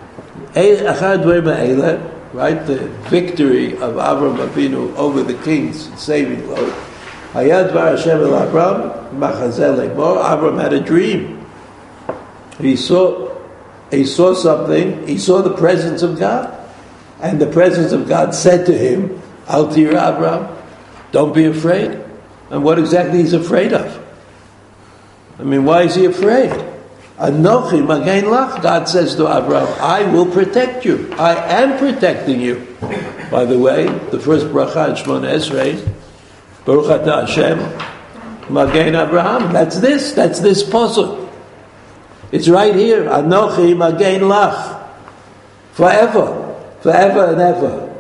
Right, the victory of Avraham Avinu over the kings, saving Lot. Hayad var Hashem el Avram, machazeh lemor. Avram had a dream. He saw, he saw something. He saw the presence of God. and the presence of God said to him, Al tira Abraham, don't be afraid. And what exactly he's afraid of? I mean, why is he afraid? Anochi Magen Lach, God says to Abraham, I will protect you. I am protecting you. By the way, the first bracha in Shemona Esrei, Baruch Atah Hashem, Magen Abraham. That's this. That's this puzzle. It's right here. Anochi Magen Lach. Forever. Forever and ever.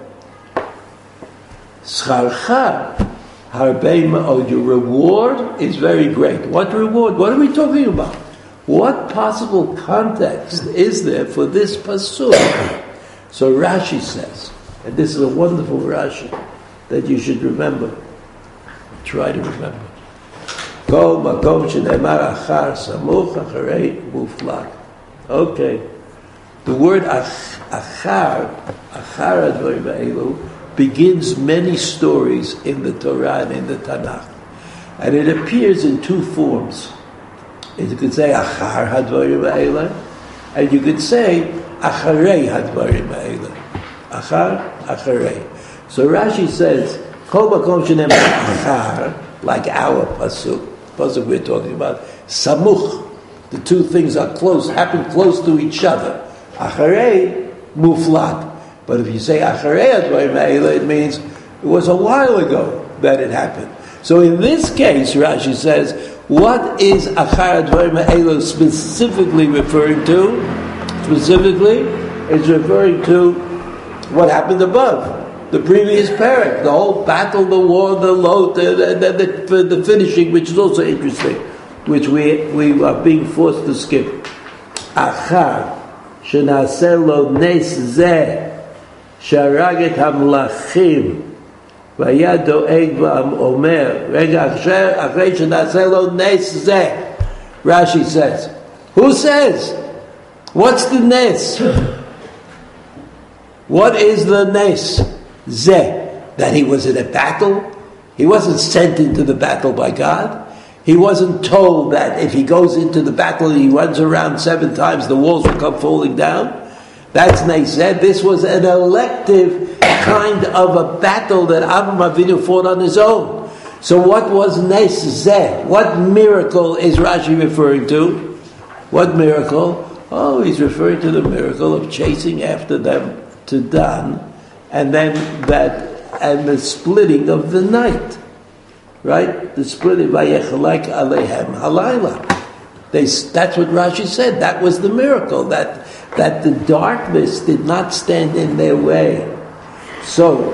Scharcha Harbe Ma'od. Your reward is very great. What reward? What are we talking about? What possible context is there for this pasuk? So Rashi says, and this is a wonderful Rashi that you should remember. Try to remember. Kol makom shenemar achar samuch acharei muflag. Okay. The word achar, achar advarim ha'elu, begins many stories in the Torah and in the Tanakh. And it appears in two forms. You could say achar hadvarim ha'elu, and you could say acharei hadvarim ha'elu. Achar, acharei. So Rashi says, Kol makom shenemar achar, like our pasuk, pasuk we're talking about, samuch, the two things are close, happen close to each other. Acharei, muflat. But if you say acharei advarim ha'elu, it means it was a while ago that it happened. So in this case, Rashi says, what is achar advarim ha'elu specifically referring to? Specifically, it's referring to what happened above. The previous parak, the whole battle, the war, the lot, the, the, the, the finishing, which is also interesting, which we we are being forced to skip. Achar shenaseh lo nes zeh sharag et hamlachim vayad doeg v'omer rega achrei shenaseh lo nes zeh. Rashi says, who says? What's the nes? What is the nes? Zeh, that he was in a battle. He wasn't sent into the battle by God. He wasn't told that if he goes into the battle and he runs around seven times, the walls will come falling down. That's Nes Zeh. This was an elective kind of a battle that Avraham Avinu fought on his own. So what was Nes Zeh? What miracle is Rashi referring to? What miracle? Oh, he's referring to the miracle of chasing after them to Dan, and then that, and the splitting of the night, right? The splitting, vayechalek alehem halayla. They, that's what Rashi said. That was the miracle, that that the darkness did not stand in their way. So,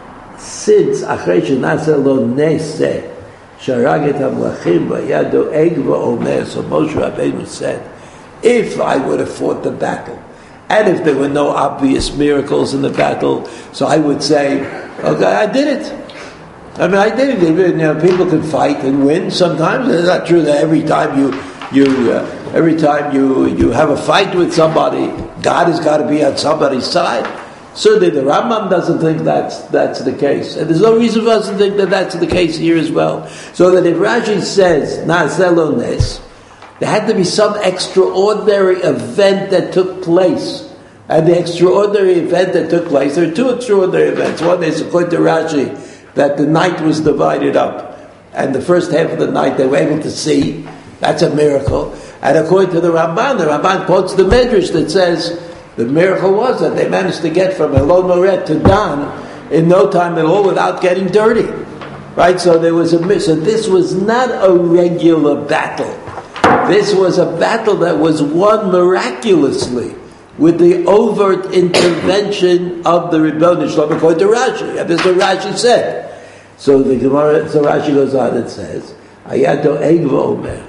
since achrei shenaseh lo neseh sharag et hamlachim vayad doeg v'omer, so Moshe Rabbeinu said, if I would have fought the battle, and if there were no obvious miracles in the battle, so I would say, okay, I did it. I mean, I did it. You know, people can fight and win sometimes. It's not true that every time you, you, uh, every time you, you have a fight with somebody, God has got to be on somebody's side. Certainly, the Rambam doesn't think that's that's the case, and there's no reason for us to think that that's the case here as well. So that if Rashi says Na'aseh lo nes, there had to be some extraordinary event that took place. And the extraordinary event that took place, there are two extraordinary events. One is, according to Rashi, that the night was divided up. And the first half of the night they were able to see. That's a miracle. And according to the Ramban, the Ramban quotes the Medrash that says, the miracle was that they managed to get from Elon Moret to Dan in no time at all without getting dirty. Right? So there was a, so this was not a regular battle. This was a battle that was won miraculously with the overt intervention of the Rebbeinu Shalom, according to Rashi. And this is what Rashi said. So the Gemara, so Rashi goes on and says, Hayad doeg v'omer,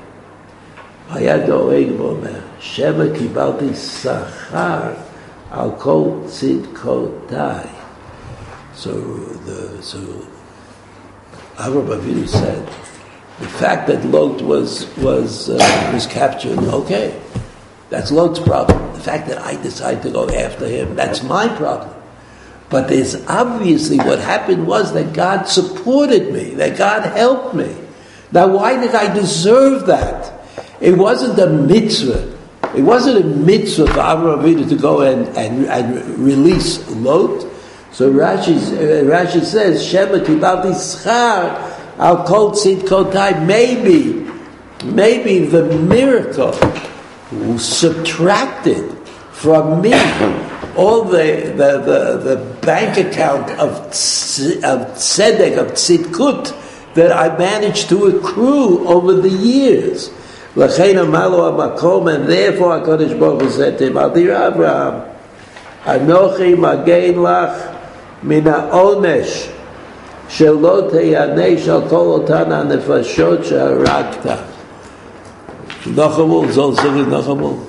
Hayad doeg v'omer, Shema kibalti sachar al kol tzidkotai. So the so Avraham Avinu said, the fact that Lot was was uh, was captured, okay, that's Lot's problem. The fact that I decided to go after him, that's my problem. But there's obviously what happened was that God supported me, that God helped me. Now, why did I deserve that? It wasn't a mitzvah. It wasn't a mitzvah for Avraham Avinu to go and, and, and release Lot. So Rashi, uh, Rashi says, Shema kibalti schar al kol tzidkotai. Maybe, maybe the miracle subtracted from me all the the, the, the bank account of, of tzedek, of tzidkut, that I managed to accrue over the years. L'chein amalu hamakom, and therefore HaKadosh Baruch Hu said to him, Al dir Avraham, Anochi magein lach min ha'onesh shelo teyanesh al kol otan ha'nefashot sheharagta. Nachamul, Zol Zogit Nachamul.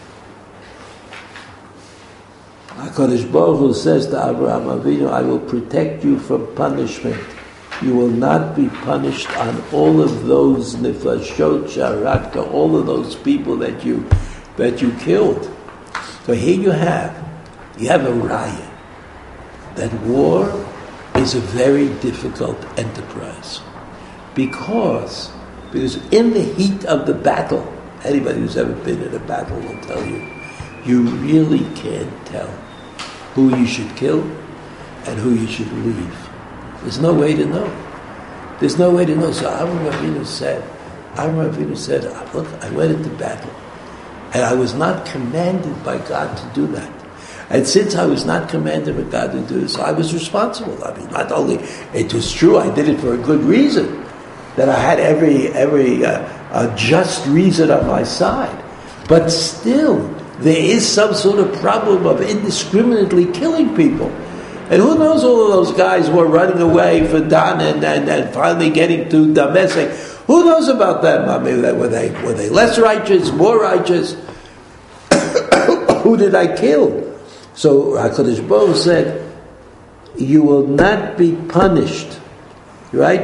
HaKadosh Baruch Hu says to Avraham Avinu, I will protect you from punishment. You will not be punished on all of those nefashot sharakta, all of those people that you that you killed. So here you have, you have a raya that war is a very difficult enterprise because because in the heat of the battle, anybody who's ever been in a battle will tell you, you really can't tell who you should kill and who you should leave. There's no way to know. There's no way to know. So Avraham Avinu said, Avraham Avinu said, look, I went into battle, and I was not commanded by God to do that. And since I was not commanded by God to do this, so I was responsible. I mean, not only it was true, I did it for a good reason, that I had every every uh, a just reason on my side, but still there is some sort of problem of indiscriminately killing people. And who knows all of those guys who are running away for Dan and, and, and finally getting to Damascus? Who knows about them? I mean, were they were they less righteous, more righteous? Who did I kill? So HaKadosh Baruch Hu said, you will not be punished, right?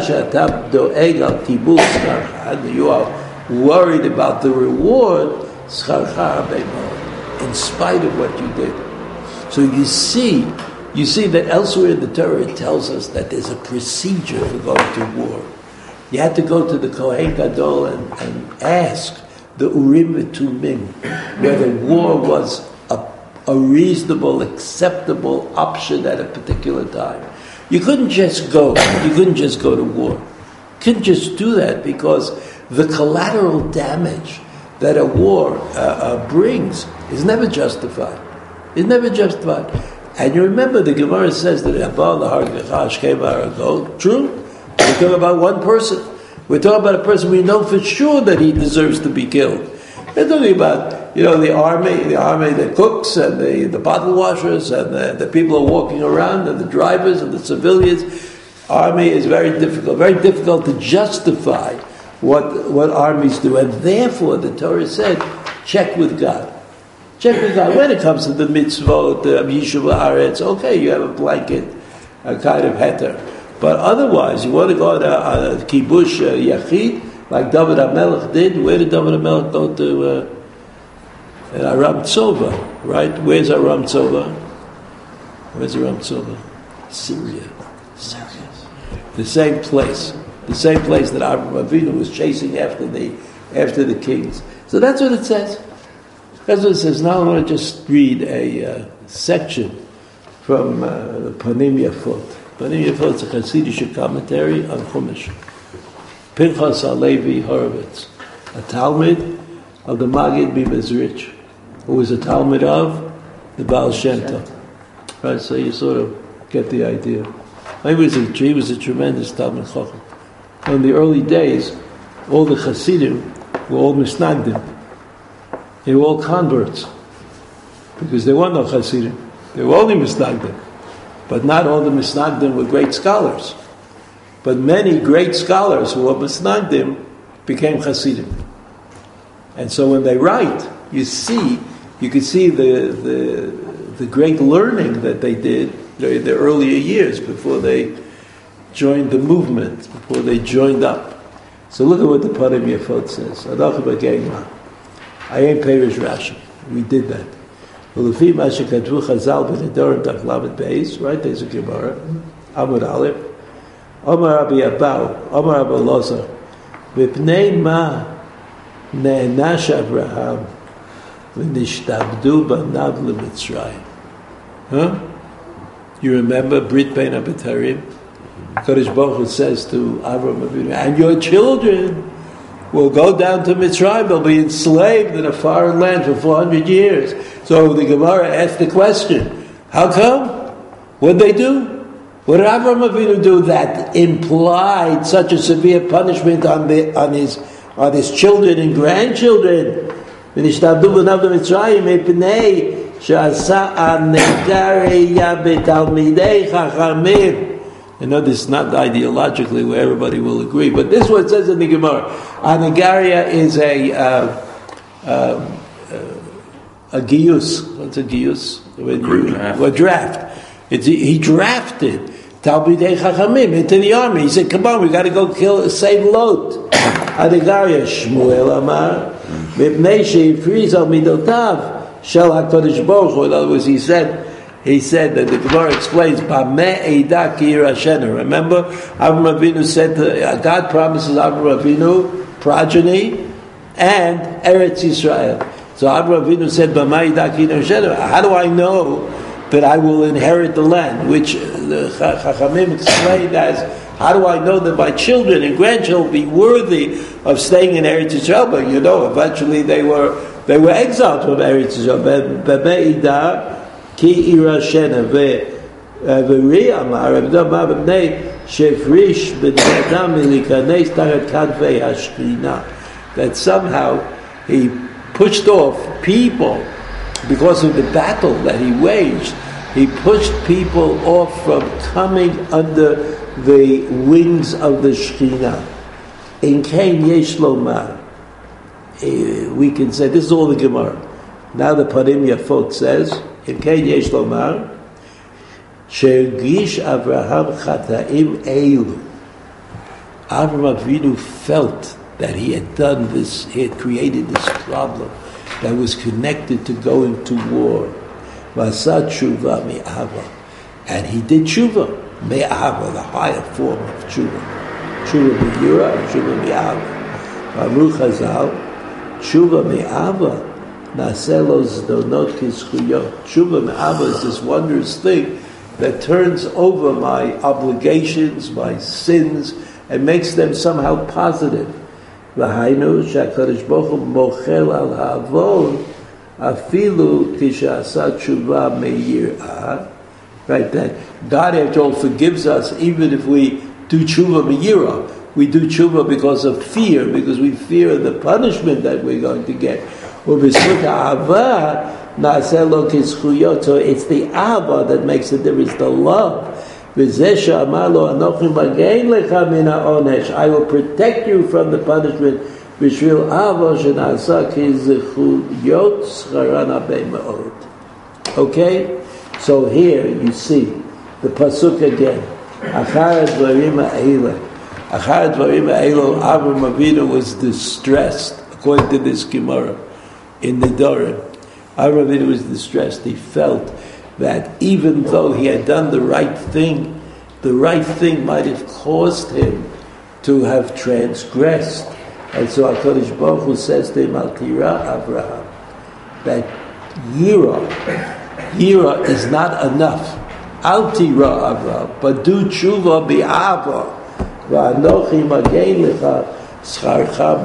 You are worried about the reward, in spite of what you did. So you see. You see that elsewhere in the Torah it tells us that there's a procedure for going to war. You had to go to the Kohen Gadol and, and ask the Urim and Tumim whether war was a, a reasonable, acceptable option at a particular time. You couldn't just go. You couldn't just go to war. You couldn't just do that because the collateral damage that a war uh, uh, brings is never justified. It's never justified. And you remember the Gemara says that Abba Lahargachash came Harago. True. We're talking about one person. We're talking about a person we know for sure that he deserves to be killed. We're talking about, you know, the army, the army that cooks and the, the bottle washers and the, the people who are walking around and the drivers and the civilians. Army is very difficult, very difficult to justify what what armies do. And therefore the Torah said, check with God. Check with God. When it comes to the mitzvot, the Yishuv Haaretz, okay, you have a blanket, a kind of heter. But otherwise, you want to go to a, a kibush uh, yachid, like David HaMelech did. Where did David HaMelech go to? Uh, Aram Tzova, right? Where's Aram Tzova? Where's Aram Tzova? Syria. Syria. The same place. The same place that Avraham Avinu was chasing after the after the kings. So that's what it says. That's what it says. Now I want to just read a uh, section from uh, the Panim Yafot. Panim Yafot is a Hasidic commentary on Chumash. Pinchas HaLevi Horowitz, a Talmud of the Maggid Mimezrich, who was a Talmud of the Baal Shem Tov. Right, so you sort of get the idea. He was a, he was a tremendous Talmud Chacham. In the early days, all the Hasidim were all Misnagdim. They were all converts, because there were no Hasidim. They were only Misnagdim. But not all the Misnagdim were great scholars. But many great scholars who were Misnagdim became Hasidim. And so when they write, you see, you can see the the, the great learning that they did in their earlier years before they joined the movement, before they joined up. So look at what the Panim Yafot says. I ain't Perish Rashi. We did that. Right? There's a Gemara. Amud Aleph. Omar Rabbi Abau. Omar Rabbi Loza. V'pnei ma ne'enash Abraham v'nishtabdu banav leMitzrayim. Huh? You remember Brit Bein HaBetarim? Kadosh Baruch Hu says to Avraham Avinu, and your children will go down to Mitzrayim. They'll be enslaved in a foreign land for four hundred years. So the Gemara asked the question, how come? What did they do? What did Avraham Avinu do that implied such a severe punishment on the on his on his children and grandchildren? ונשתעבדו בניו למצרים מפני שעשה הנגריה בתלמידי חכמים. I know this is not ideologically where everybody will agree, but this is what it says in the Gemara. Anagaria is a uh, uh, a giyus. What's a giyus? Draft. A draft. It's, he drafted Talmidei Chachamim into the army. He said, "Come on, we got to go kill, save Lot." Anagaria Shmuel Amar Mipnei sheifriz al midotav shel Hakadosh Baruch Hu. In other words, he said. He said that the Gemara explains, "Bameh Eidah ki yirashenu." Remember, Avraham Avinu said, to, uh, God promises Avraham Avinu progeny and Eretz Yisrael. So Avraham Avinu said, "Bameh Eidah ki yirashenu." How do I know that I will inherit the land? Which the Chachamim explained as, how do I know that my children and grandchildren will be worthy of staying in Eretz Yisrael? But you know, eventually they were they were exiled from Eretz Yisrael. Bameh Eidah כי ירשנה ורי אמר אמר בני שהפריש בני אדם מלהיכנס תחת כנפי השכינה, that somehow he pushed off people because of the battle that he waged. He pushed people off from coming under the wings of the Shekhinah. In Kain Yesh Lomar, we can say, this is all the Gemara. Now the Parim Yafot says, in Kain Yesh Lomar, She'ergish Avraham Chata'im Eilu. Avraham Avinu felt that he had done this, he had created this problem that was connected to going to war. Vasa tshuva mi'ava. And he did tshuva, mi'ava, the higher form of tshuva. Tshuva mi'yura, tshuva mi'ava. Amru Chazal, tshuva mi'ava. Naselos donot kischuyot. Tshuva me'ava is this wondrous thing that turns over my obligations, my sins, and makes them somehow positive. V'hainu she'akadosh baruch hu mochel al ha'avon afilu kisha'asa tshuva me'yirah. Right, that God after all forgives us even if we do tshuva me'yirah. We do tshuva because of fear, because we fear the punishment that we're going to get. So it's the ava that makes the difference, the love. I will protect you from the punishment. Okay? So here you see the pasuk again. Avraham Avinu was distressed, according to this Gemara. In the Dorim, Avraham Avinu was distressed. He felt that even though he had done the right thing, the right thing might have caused him to have transgressed. And so HaKadosh Baruch Hu says to him, Al Tira Avraham, that Yira, Yira is not enough. Al Tira Avraham, but do tshuva bi'ava, va'anochi magein lecha, if you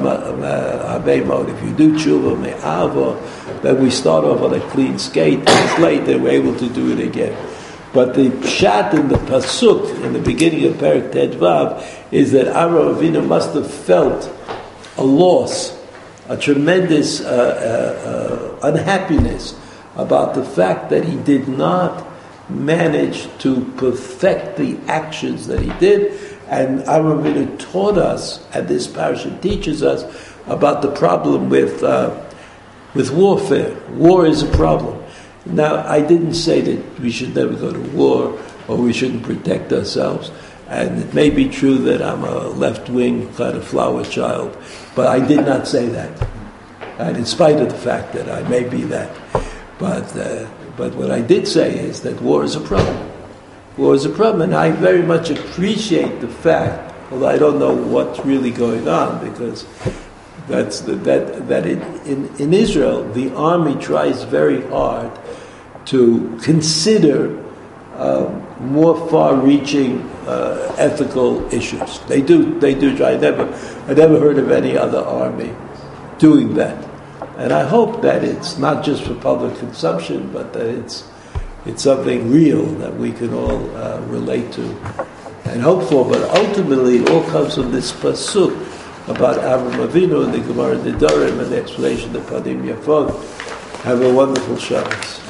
do tshuva me'ava, then we start off on a clean skate, slate, and we're able to do it again. But the pshat in the pasuk in the beginning of Perek Tedvav is that Avraham Avinu must have felt a loss, a tremendous uh, uh, uh, unhappiness about the fact that he did not manage to perfect the actions that he did. And Avraham Avinu taught us, and this parasha teaches us about the problem with uh, with warfare. War is a problem. Now, I didn't say that we should never go to war or we shouldn't protect ourselves. And it may be true that I'm a left-wing kind of flower child, but I did not say that. And in spite of the fact that I may be that, but uh, but what I did say is that war is a problem. War is a problem, and I very much appreciate the fact, although I don't know what's really going on, because That's the, that that in, in in Israel the army tries very hard to consider uh, more far-reaching uh, ethical issues. They do they do try. I never I never heard of any other army doing that, and I hope that it's not just for public consumption, but that it's it's something real that we can all uh, relate to and hope for. But ultimately, it all comes from this pasuk about Avram Avinu and the Gemara Nedarim and the explanation of Panim Yafot. Have a wonderful Shabbos.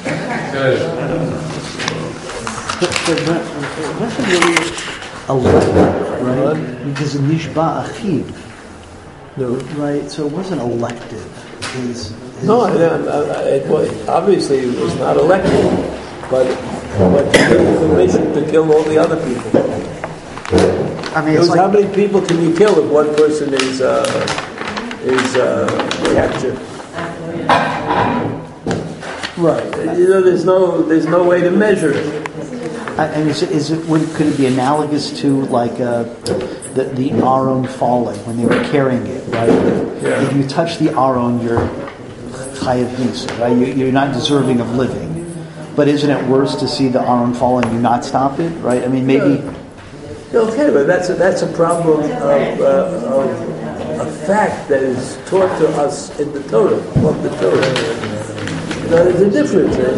But it wasn't really elective, right? Because Nishba Achiv, No, right? So it wasn't elective. His, his no, I, I, I, it was, obviously it was not elected, but but he gave permission to kill all the other people. I mean, It it's was how like, many people can you kill if one person is uh, is uh, captured? right. You know, there's no there's no way to measure it. I, and is it, is it would, could it be analogous to like uh, the the Aron falling when they were carrying it, right? Yeah. If you touch the Aron, you're chayav misa, right? You, you're not deserving of living. But isn't it worse to see the Aron fall and you not stop it, right? I mean, maybe. Okay, but that's a, that's a problem of, uh, of a fact that is taught to us in the Torah, of the Torah. You know, there's a difference.